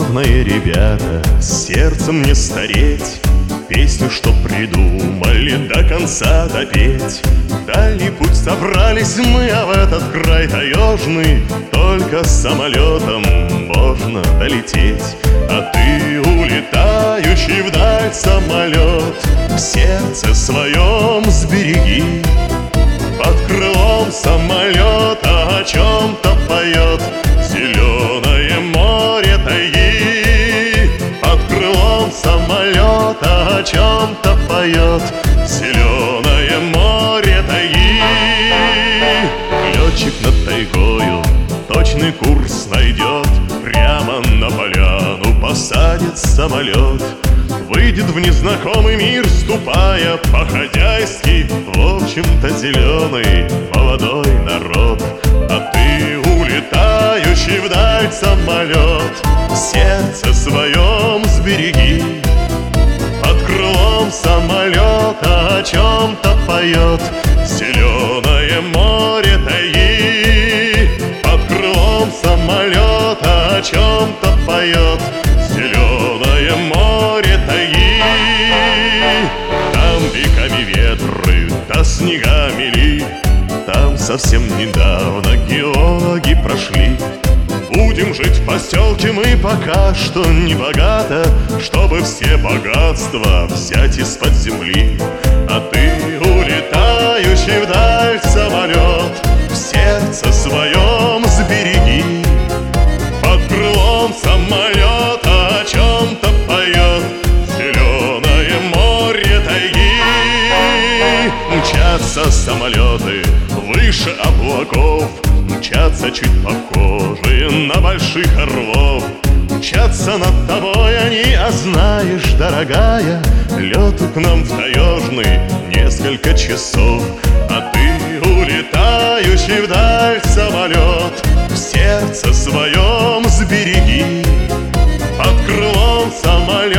Славные ребята, с сердцем не стареть, песню, что придумали, до конца допеть. Дальний путь собрались мы, а в этот край таежный только самолетом можно долететь. А ты, улетающий вдаль самолет, в сердце своем сбереги. Под крылом самолета о чем-то поет зеленое море тайги. Под крылом самолета о чем-то поет зеленое море тайги. Летчик над тайгою точный курс найдет, прямо на поляну посадит самолет. Выйдет в незнакомый мир, ступая по-хозяйски, в общем-то зеленый молодой народ. А ты, улетающий вдаль самолет, в сердце своем сбереги. Под крылом самолета о чем-то поет зеленое море тайги. Под крылом самолета о чем-то поет зеленое море тайги. Там веками ветры, да снегами ли, там совсем недавно геологи прошли. Будем жить в поселке мы пока что не богато, чтобы все богатства взять из-под земли. А ты, улетающий вдаль самолет, в сердце своем сбереги. Под крылом самолета о чем-то поет зеленое море тайги. Мчатся самолеты выше облаков, мчатся чуть похожие на больших орлов. Мчатся над тобой они, а знаешь, дорогая, лету к нам в таежный несколько часов. А ты, улетающий вдаль самолет, в сердце своем сбереги. Под крылом самолета